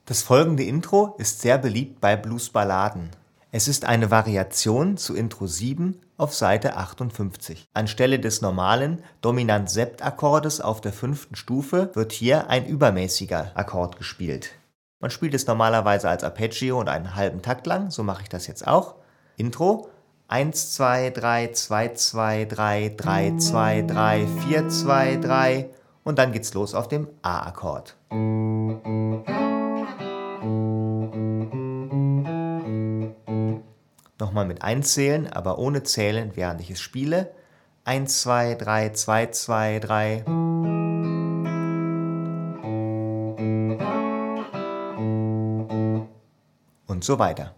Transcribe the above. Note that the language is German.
Das folgende Intro ist sehr beliebt bei Bluesballaden. Es ist eine Variation zu Intro 7 auf Seite 58. Anstelle des normalen Dominant-Sept-Akkordes auf der 5. Stufe wird hier ein übermäßiger Akkord gespielt. Man spielt es normalerweise als Arpeggio und einen halben Takt lang, so mache ich das jetzt auch. Intro 1, 2, 3, 2, 2, 3, 3, 2, 3, 4, 2, 3 und dann geht's los auf dem A-Akkord. Nochmal mit einzählen, aber ohne zählen, während ich es spiele. 1, 2, 3, 2, 2, 3. Und so weiter.